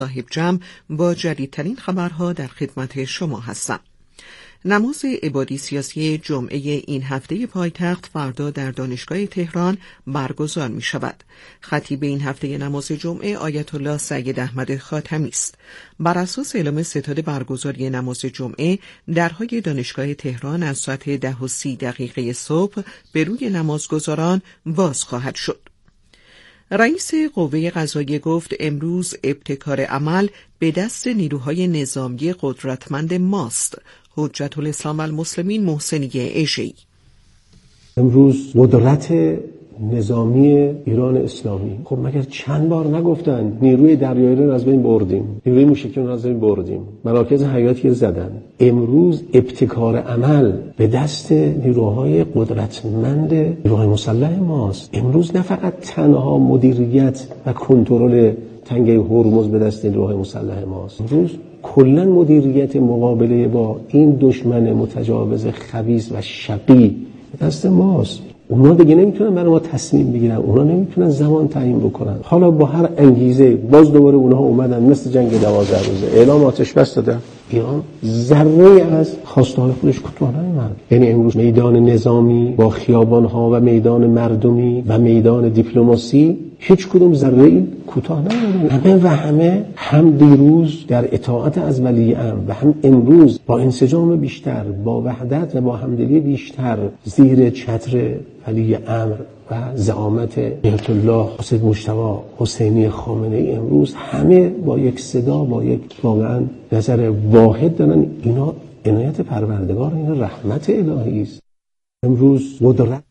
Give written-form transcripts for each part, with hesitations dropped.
صاحب جمع با جدیدترین خبرها در خدمت شما هستم. نماز عبادی سیاسی جمعه این هفته پایتخت فردا در دانشگاه تهران برگزار می شود. خطیب این هفته نماز جمعه آیت الله سید احمد خاتمی است. بر اساس اعلام ستاد برگزاری نماز جمعه، درهای دانشگاه تهران از ساعت 10:30 صبح به روی نمازگزاران باز خواهد شد. رئیس قوه قضاییه گفت امروز ابتکار عمل به دست نیروهای نظامی قدرتمند ماست. حجت الاسلام والمسلمین محسنی اژه‌ای: امروز قدرت نظامی ایران اسلامی، خب مگر چند بار نگفتن نیروی دریایی رو از بین بردیم، نیروی موشکی رو از بین بردیم، مراکز حیاتی رو زدن. امروز ابتکار عمل به دست نیروهای قدرتمند نیروهای مسلح ماست. امروز نه فقط تنها مدیریت و کنترل تنگه هرمز به دست نیروهای مسلح ماست، امروز کلا مدیریت مقابله با این دشمن متجاوز خبیث و شقی به دست ماست. اونا دیگه نمیتونن برای ما تصمیم بگیرن، اونا نمیتونن زمان تعیین بکنن. حالا با هر انگیزه باز دوباره اونها اومدن مثل جنگ 12 روزه اعلام آتش بس دادن. ایران ذره از خواسته‌های خودش کوتاه نیامد. یعنی امروز میدان نظامی با خیابان‌ها و میدان مردمی و میدان دیپلماسی هیچ کدوم ذره‌ای کوتاه نیامد. همه و همه هم دیروز در اطاعت از ولی امر و هم امروز با انسجام بیشتر، با وحدت و با همدلی بیشتر زیر چتر ولی امر و زعامت آیت الله سید مجتبی حسینی خامنه‌ای امروز همه با یک صدا، با یک واقعا نظر واحد دارن اینا عنایت پروردگار، این رحمت الهی است. امروز قدرت.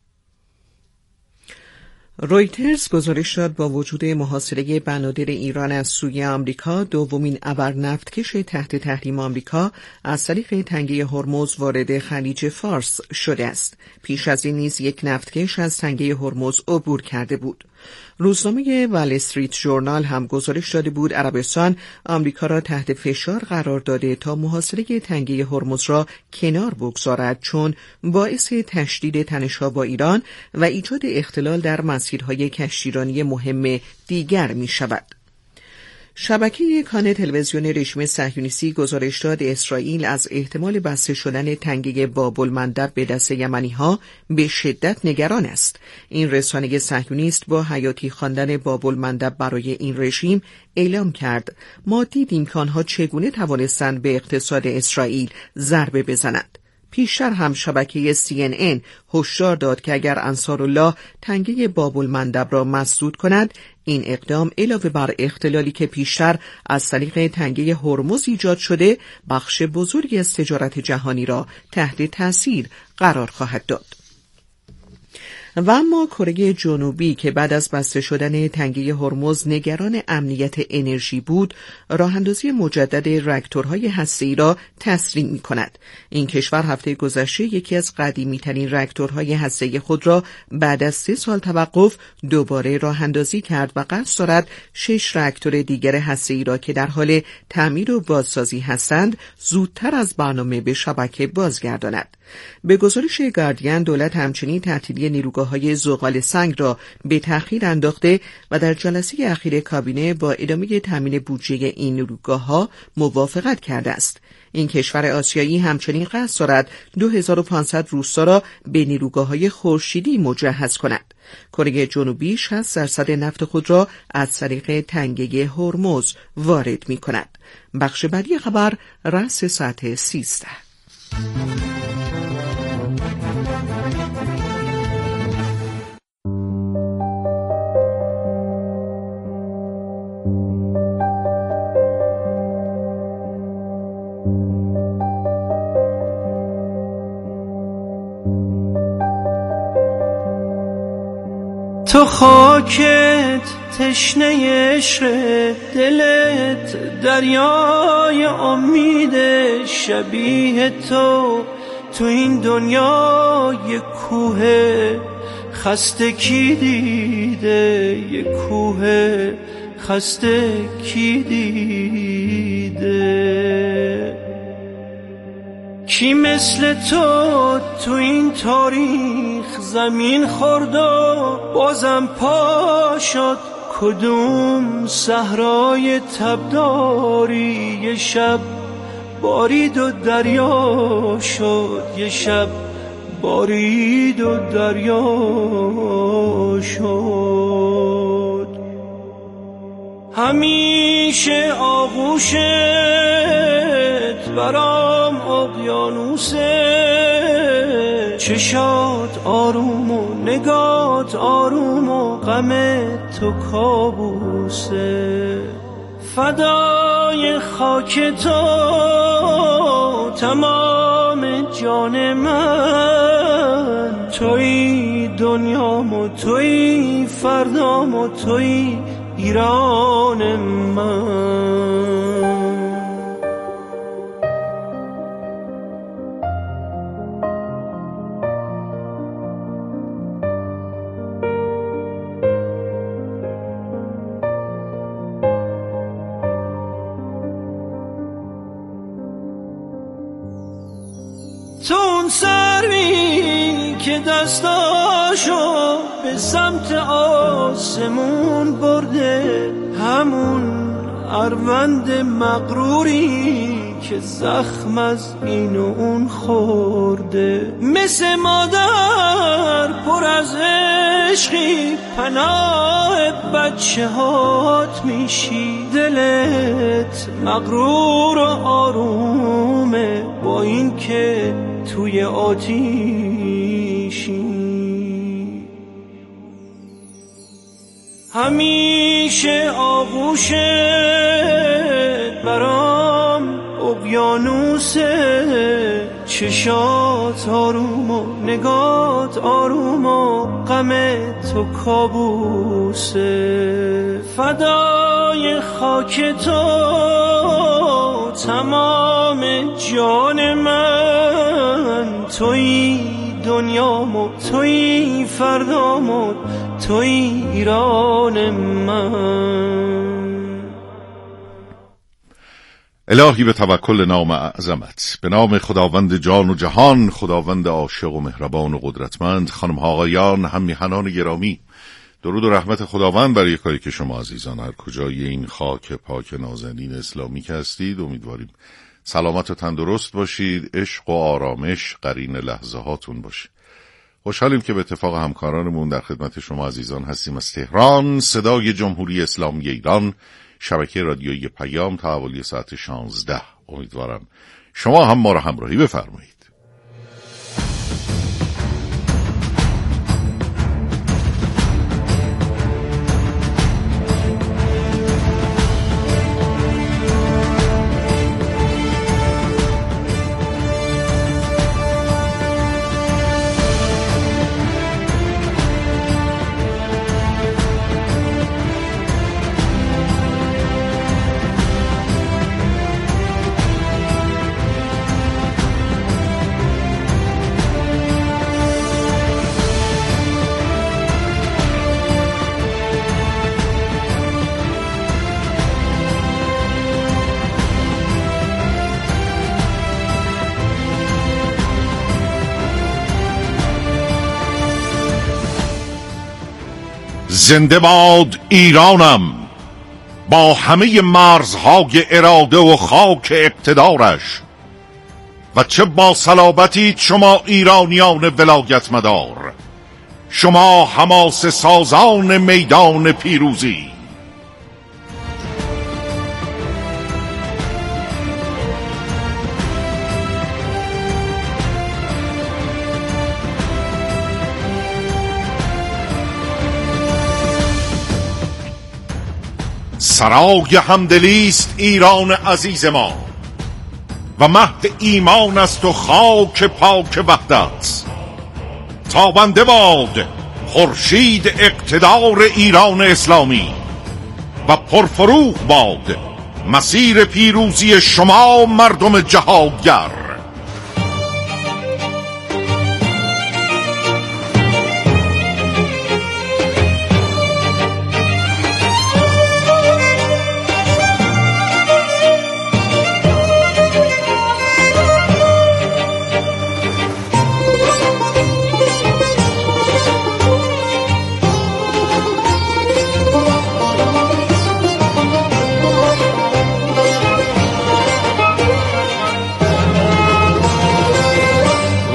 رویترز گزارش داد با وجود محاصره بنادر ایران از سوی آمریکا، دومین ابرنفتکش تحت تحریم آمریکا از طریق تنگه هرمز وارد خلیج فارس شده است. پیش از این نیز یک نفتکش از تنگه هرمز عبور کرده بود. روزنامه وال استریت ژورنال هم گزارش داده بود عربستان آمریکا را تحت فشار قرار داده تا محاصره تنگه هرمز را کنار بگذارد، چون باعث تشدید تنش‌ها با ایران و ایجاد اختلال در مسیرهای کشتیرانی مهم دیگر می شود. شبکه کان تلویزیون رژیم صهیونیستی گزارش داد اسرائیل از احتمال بسته شدن تنگه باب المندب به دست یمنی‌ها به شدت نگران است. این رسانه صهیونیست با حیاتی خواندن باب المندب برای این رژیم اعلام کرد: ما دیدیم که آنها چگونه توانستند به اقتصاد اسرائیل ضربه بزنند. پیشتر هم شبکه CNN هشدار داد که اگر انصارالله تنگه باب المندب را مسدود کند، این اقدام علاوه بر اختلالی که پیشتر از طریق تنگه هرمز ایجاد شده، بخش بزرگی از تجارت جهانی را تحت تاثیر قرار خواهد داد. و اما کره جنوبی که بعد از بسته شدن تنگه هرمز نگران امنیت انرژی بود، راه‌اندازی مجدد راکتورهای هسته‌ای را تسریع می‌کند. این کشور هفته گذشته یکی از قدیمی‌ترین راکتورهای هسته‌ای خود را بعد از 3 سال توقف دوباره راه‌اندازی کرد و قصد دارد 6 راکتور دیگر هسته‌ای را که در حال تعمیر و بازسازی هستند زودتر از برنامه به شبکه بازگرداند. به گزارش گاردین، دولت همچنین تعطیلی نیروگاه‌های زغال سنگ را به تأخیر انداخته و در جلسه اخیر کابینه با ادامه تامین بودجه این نیروگاه‌ها موافقت کرده است. این کشور آسیایی همچنین قصد دارد 2500 روستا را به نیروگاه‌های خورشیدی مجهز کند. کره جنوبی 60% نفت خود را از طریق تنگه هرمز وارد می‌کند. بخش بعدی خبر رأس ساعت 13. تو خاکت تشنه عشق، دلت دریای امید، شبیه تو این دنیا یک کوه خسته کی دیده، یک کوه خسته کی دیده. کی مثل تو این تاریخ زمین خورد و بازم پا شد کدوم صحرای تبداری یه شب بارید و دریا شد، یه شب بارید و دریا شد. همیشه آغوشت برام اقیانوسه، چشات آروم و نگات آروم و غم تو کابوسه. فدای خاک تو تمام جان من، توی دنیام و توی فردام و توی ایران من. تو اون سروی که دستاشو به سمت آسمون برده، همون اروند مغروری که زخم از این و اون خورده. مثل مادر پر از عشقی پناه بچه هات میشی، دلت مغرور و آرومه با این که توی آتیشی. همیشه آغوشت برام اقیانوسه، چشات آروم و نگات آروم و غم تو کابوسه. فدای خاک تو تمام جان من، توی دنیام و توی فردام و توی ایران من. الهی به توکل نام اعظمت، به نام خداوند جان و جهان، خداوند عاشق و مهربان و قدرتمند. خانم ها آقایان، هم میهنان گرامی، درود و رحمت خداوند برای کاری که شما عزیزان هر کجای این خاک پاک نازنین اسلامی که هستید. امیدواریم سلامت و تندرست باشید، عشق و آرامش قرین لحظه هاتون باشه. خوشحالیم که به اتفاق همکارانمون در خدمت شما عزیزان هستیم. از تهران، صدای جمهوری اسلامی ایران، شبکه رادیویی پیام تا حوالی ساعت 16. امیدوارم شما هم ما را همراهی بفرمایید. زنده باد ایرانم با همه مرزهای اراده و خاک اقتدارش، و چه با صلابتی شما ایرانیان ولایت مدار، شما حماس سازان میدان پیروزی. سرای همدلیست ایران عزیز ما و مهد ایمان است و خاک پاک وحدت. تابنده باد خورشید اقتدار ایران اسلامی و پرفروغ باد مسیر پیروزی شما مردم جهادگر.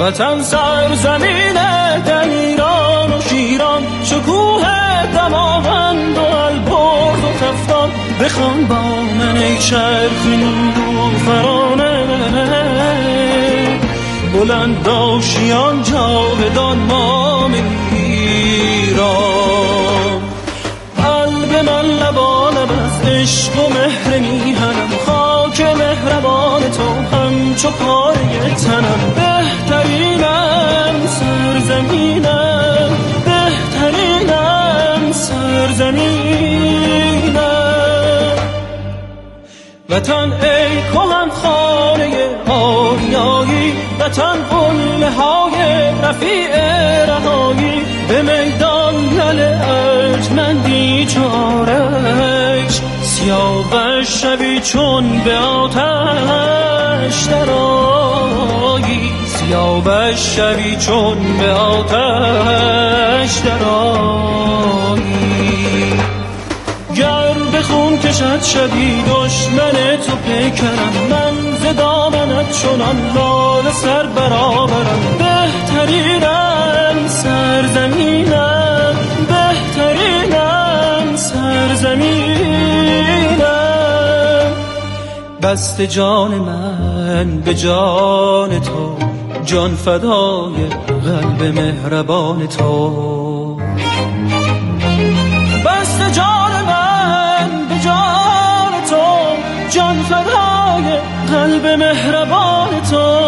وطن سرزمین دلیران و شیران، شکوه دماوند و البرز و تفتان. بخوان با من ای چرخ نیلوفرانه، بلند داشیان جاودان مام ایران. قلب من لبالب از عشق و مهر میهنم، خاک مهربان تو همچو پاره تنم. بهترینم سرزمینم، بهترینم سرزمینم. وطن ای کهن خانه آریایی، وطن قله های رفیع رهایی. به میدان لل ارجمندی چارش، سیاوش شوی چون به آتش درآیی، سیاوش شوی چون به آتش درآیی. گر به خون کشد شدی دشمن تو پیکرم، من ز دامنت چنان لاله سر برآورم. بهترینم سرزمینم، بهترینم سرزمینم. بسته جان من به جان تو، جان فدای قلب مهربان تو. بسته جان من به جان تو، جان فدای قلب مهربان تو.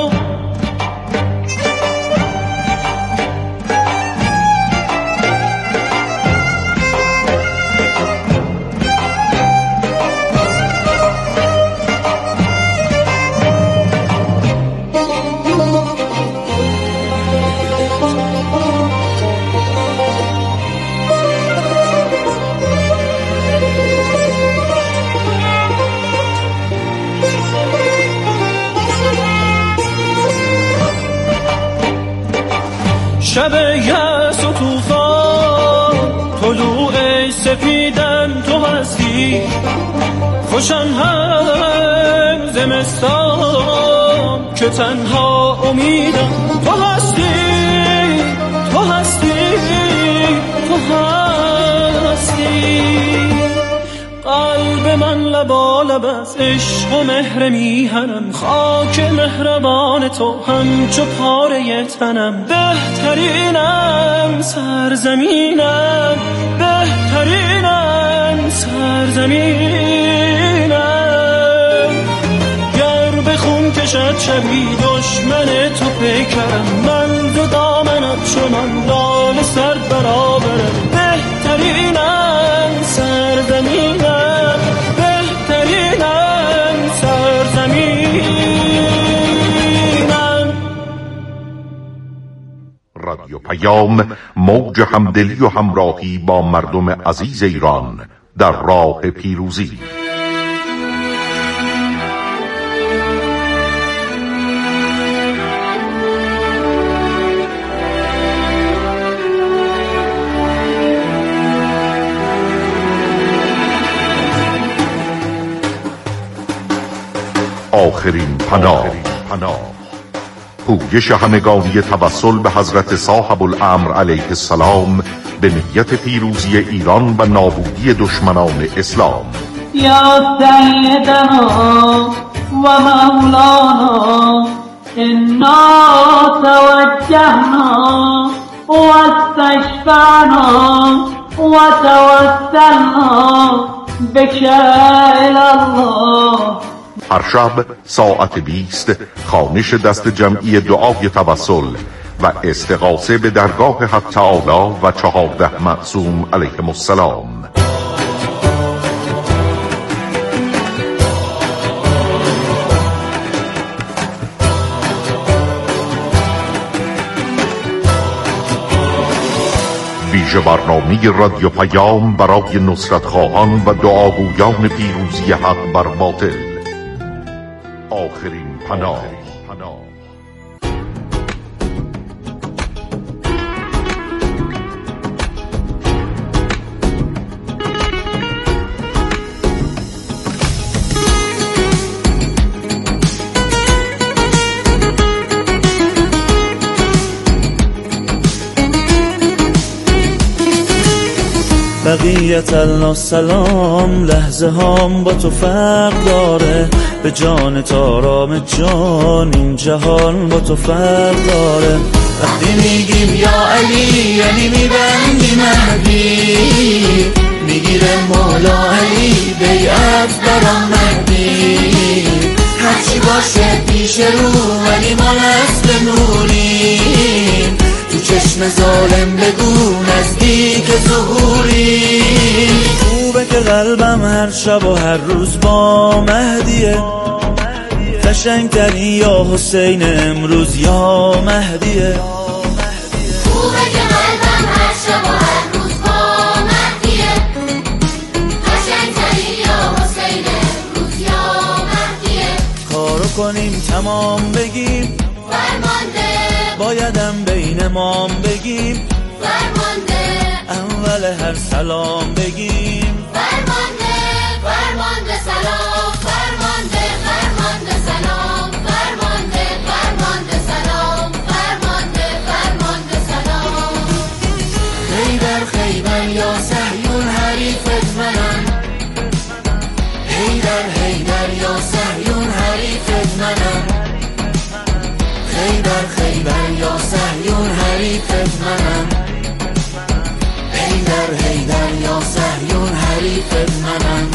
شب یأس و طوفان، طلوع سپیدن تو هستی. خوشم هم زمستان که تنها امیدم تو هستی، تو هستی، تو هستی. قلب من لبالب از عشق و مهر میهنم، خاک مهربان تو همچو پاره تنم. بهترینم سرزمینم، بهترینم سرزمینم. گر به خون کشد شبی دشمن تو پیکرم، من ز دامنت چنان لاله سر برآورم. بهترینم سرزمینم، بهترینم سرزمینم. رادیو پیام، موج همدلی و همراهی با مردم عزیز ایران در راه پیروزی. آخرین پناه، پویش همگانی توسل به حضرت صاحب الامر علیه السلام به نیت پیروزی ایران و نابودی دشمنان اسلام. یا سیدنا و مولانا، انا توجهنا و استشفعنا و توسلنا بک الی الله. هر شب ساعت 20 خوانش دست جمعی دعای توسل و استغاثه به درگاه حق تعالی و 14 معصوم علیهم السلام. ویژه برنامه رادیو پیام برای نصرت خواهان و دعاگویان پیروزی حق بر باطل. آخرین پناه. بقیت الله سلام. لحظه هام با تو فرق داره، به جان تارام جان این جهان با تو فرق داره. وقتی میگیم یا علی یعنی میبندی مهدی، میگیره مولا علی بیعت برام مهدی. هرچی باشه پیش رو ولی ما نسل نوریم، تو چشم ظالم بگو نزدیک ظهوریم. خوبه که قلبم هر شب و هر روز با مهدیه، قشنگترین یا حسین امروز یا مهدیه. خوبه که قلبم هر شب و هر روز با مهدیه، قشنگترین یا حسین امروز یا مهدیه. کارو کنیم تمام بگیم فرمانده، بایدم بین مام بگیم فرمانده، اول هر سلام بگیم فرمانده، فرمانده سلام، فرمانده، فرمانده سلام، فرمانده، فرمانده سلام، فرمانده، فرمانده سلام. خیبر خیبر یا صهیون حریفت منم، حیدر حیدر یا صهیون حریفت منم. خیبر خیبر یا صهیون حریفت منم، حیدر حیدر یا صهیون حریفت منم.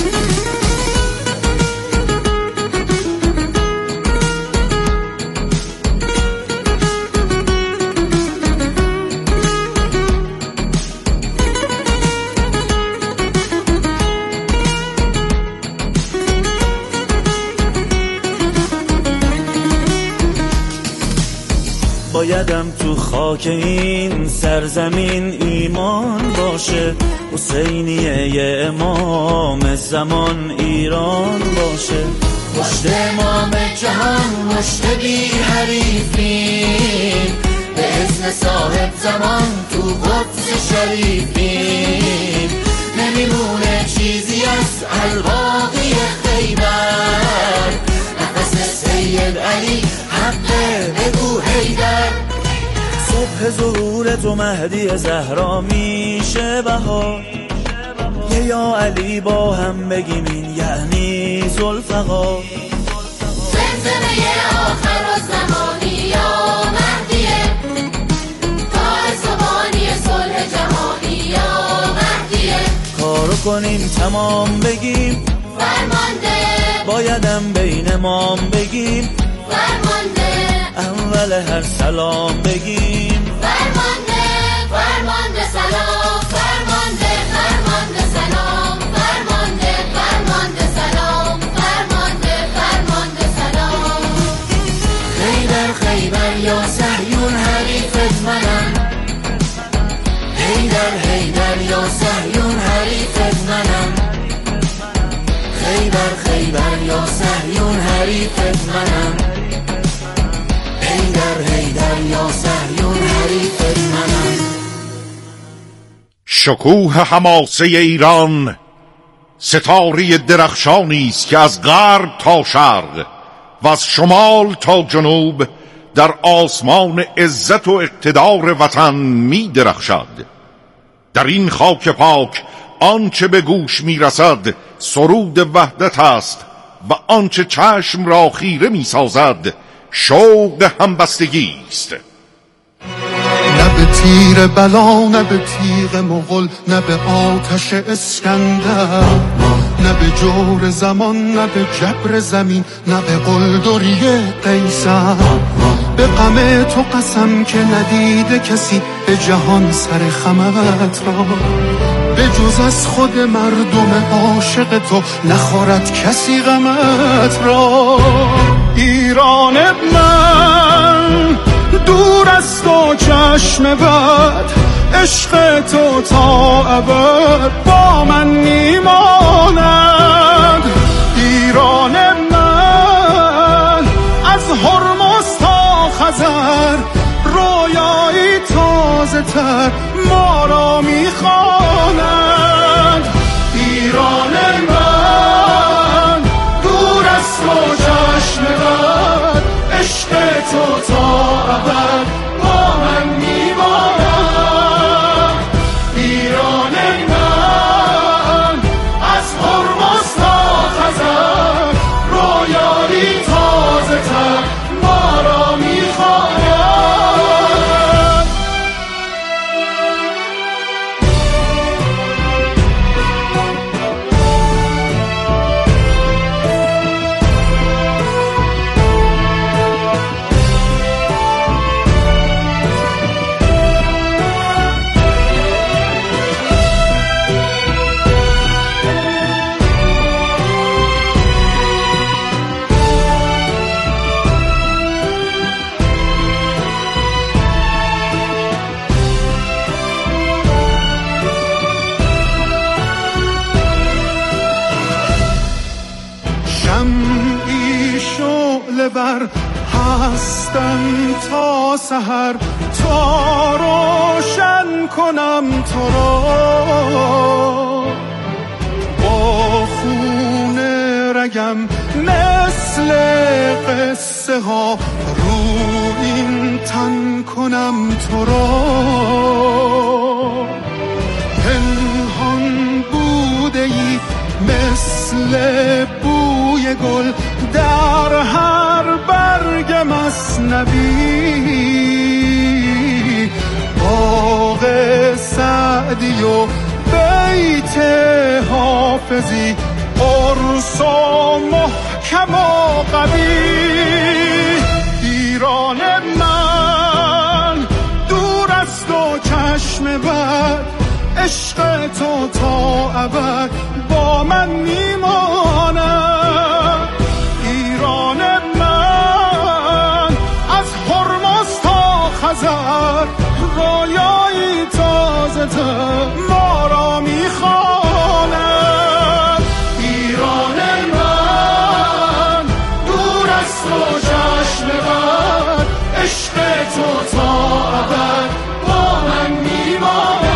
بایدم تو خاک این سرزمین ایمان باشه، حسینیه امام زمان ایران باشه. پشت امام جهان مشت بی حریفیم، به اذن صاحب زمان تو قدس شریفیم. نمیمونه چیزی از الباقی خیبر، نفس سید علی حقه بگو حیدر. صبح ظهور تو مهدی زهرا میشه بهار، یا علی با هم بگیم این یعنی ذوالفقار. زمزمه آخر الزمانی یا مهدیه، کار زبانی صلح جهانی یا مهدیه. کارو کنیم تمام بگیم فرمانده، بایدم بین مام بگیم فرمانده، اول هر سلام بگیم فرمانده، فرمانده سلام، فرمانده، فرمانده سلام، فرمانده، فرمانده سلام، فرمانده، فرمانده سلام. خیبر خیبر یا صهیون حریفت منم، حیدر حیدر یا صهیون حریفت منم. خیبر خیبر یا صهیون حریفت منم، حیدر حیدر یا صهیون حریفت منم. شکوه حماسه ایران ستاره درخشانی است که از غرب تا شرق و از شمال تا جنوب در آسمان عزت و اقتدار وطن می درخشد. در این خاک پاک آنچه به گوش می رسد سرود وحدت است و آنچه چشم را خیره می سازد شوق همبستگی است. نه به تیر بلا، نه به تیغ مغل، نه به آتش اسکندر، نه به جور زمان، نه به جبر زمین، نه به قلدری قیصر. به غم تو قسم که ندیده کسی به جهان سر خمت را، به جز از خود مردم عاشق تو نخورد کسی غمت را. ایران من دور از تو چشم بد، عشق تو تا ابد با من میماند. ایران من از هرمز تا خزر رویایی تازه تر ما را میخواند. ایران من دور از تو چشم بد، عشق تو تا ابد با من میماند. ایران من تازه تر ما را میخواند. شمعی شعله بر هستم تا سحر، تا روشن کنم تو را. با خون رگم مثل قصه ها رو این تن کنم تو را. پنهان بوده ای مثل بوی گل در هر برگ مثنوی. باغ سعدی و بیت حافظی، قرص و محکم و قوی. ایران من دور است و چشم بد، عشق تو تا ابد با من میماند. ایران من از هرمز تا خزر، رویایی تازه تر ما را میخواند. ایران من دور است و چشم بد، عشق تو تا ابد با من میماند.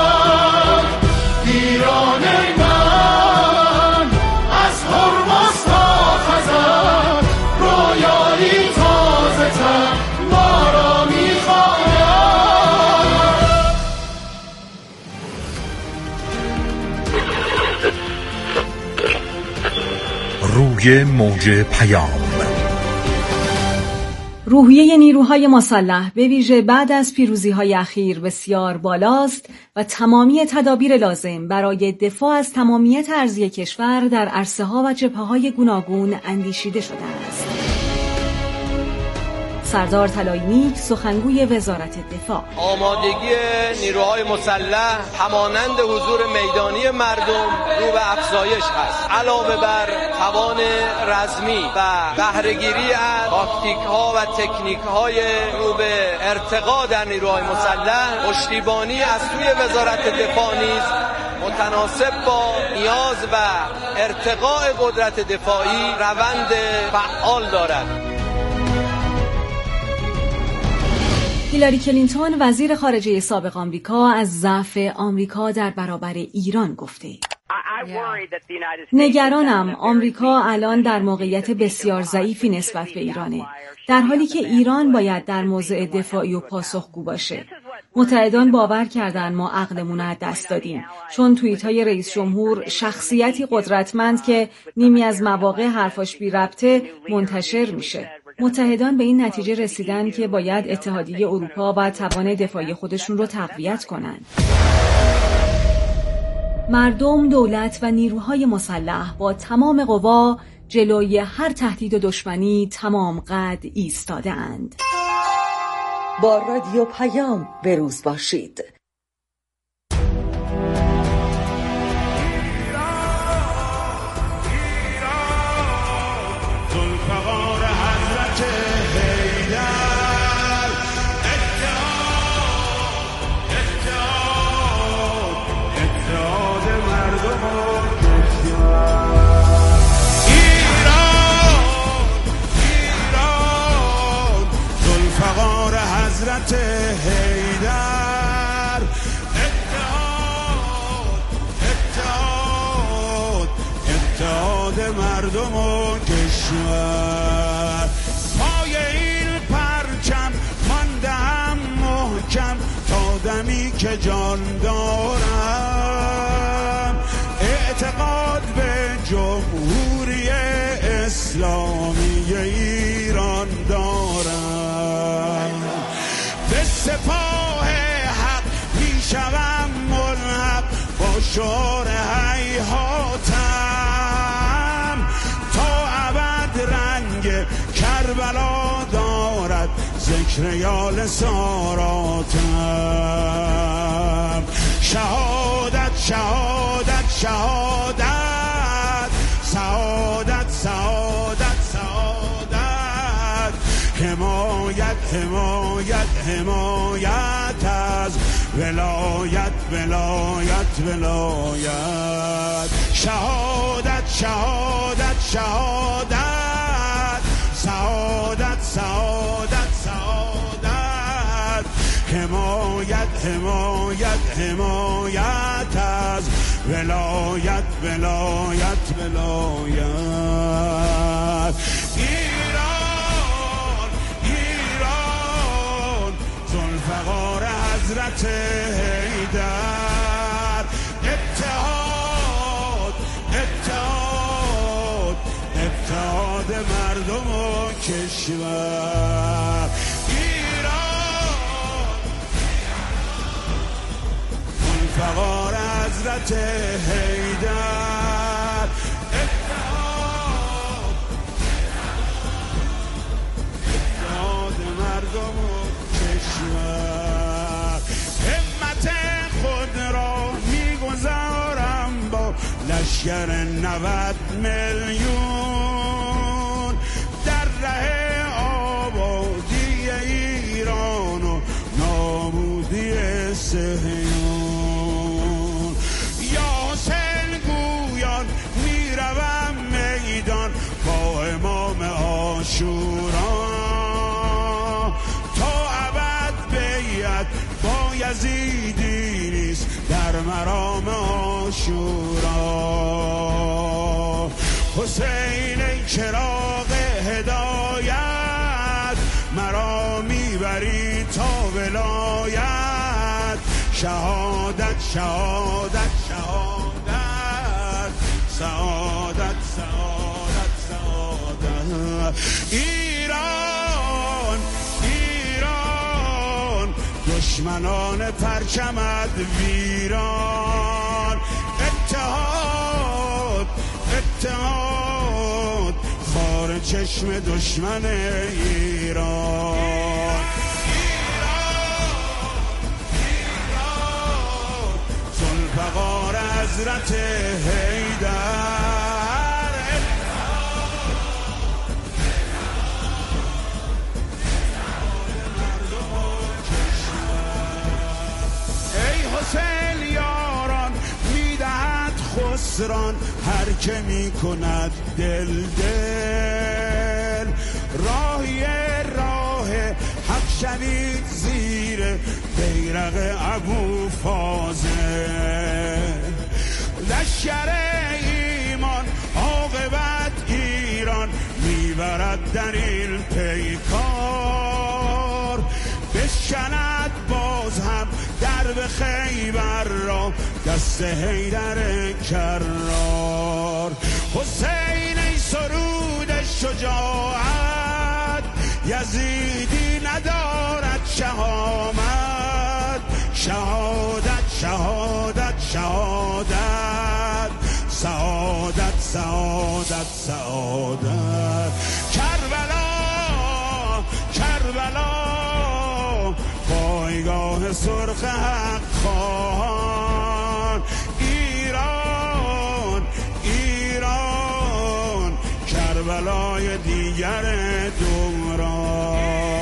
روی موج پیام. روحیه نیروهای مسلح به ویژه بعد از پیروزی‌های اخیر بسیار بالاست و تمامی تدابیر لازم برای دفاع از تمامیت ارضی کشور در عرصه‌ها و جبهه‌های گوناگون اندیشیده شده است. سردار طلایی‌نیک، سخنگوی وزارت دفاع: آمادگی نیروهای مسلح همانند حضور میدانی مردم رو به افزایش است. علاوه بر توان رزمی و بهره‌گیری از تاکتیک‌ها و تکنیک‌های رو به ارتقا در نیروهای مسلح، پشتیبانی از سوی وزارت دفاع نیز متناسب با نیاز و ارتقاء قدرت دفاعی روند فعال دارد. هیلاری کلینتون، وزیر خارجه سابق آمریکا، از ضعف آمریکا در برابر ایران گفته: نگرانم آمریکا الان در موقعیت بسیار ضعیفی نسبت به ایرانه، در حالی که ایران باید در موضع دفاعی و پاسخگو باشه. متحدان باور کردن ما عقلمون از دست دادیم، چون توییت‌های رئیس جمهور، شخصیتی قدرتمند که نیمی از مواقع حرفاش بی ربطه، منتشر میشه. متحدان به این نتیجه رسیدن که باید اتحادیه اروپا و توان دفاعی خودشون رو تقویت کنن. مردم، دولت و نیروهای مسلح با تمام قوا جلوی هر تهدید و دشمنی تمام قد ایستاده اند. با رادیو پیام بروز باشید. حضرت حیدر، اتحاد مردم و کشور. پای این پرچم ماندم محکم تا دمی که جان دارم. اعتقاد به جمهوری اسلامی روی ایران دارم. به سپاه حق میشوم ملحق با شعار هیهاتم، تا ابد رنگ کربلا دارد ذکر یال ساراتم. شهادت شهادت شهادت، سعادت سعادت سعادت، حمایت حمایت حمایت از ولایت ولایت ولایت. شهادت شهادت شهادت، سعادت سعادت سعادت، حمایت حمایت حمایت از ولایت ولایت ولایت. ایران ایران ذوالفقار حضرت حیدر، اتحاد اتحاد اتحاد مردم و کشور. ذوالفقار حضرت حیدر، اتحاد اتحاد مردم و کشور. همت خود را میگذارم با لشکر 90 میلیون در ره آبادی ایران و نابودی صهیون. یا حسین گویان میروم میدان با امام عاشورا، تا ابد بیعت با یزیدی نیست در مرام عاشورا. حسین ای چراغ هدایت، مرا میبری تا ولایت. شهادت شهادت شهادت، سعادت سعادت سعادت. ایران ایران دشمنان پرچمت ویران، اتحاد اتحاد خار چشم دشمن ایران. ذوالفقار حضرت حیدر، ای حسین یاران میدهد خسران هر که میکند دل دل. راهی راه حق شوید زیر بیرق ابو فاضل. لشکر ایمان عاقبت ایران میبرد در این پیکار. بشکند باز هم درب خیبر را دست حیدر کرار. حسین ای سرود شجاعت، یزیدی ندارد شهامت. شهادت شهادت شهادت، سعادت سعادت سعادت. کربلا کربلا پایگاه سرخ حق خواهان. ایران ایران کربلای دیگر دوران.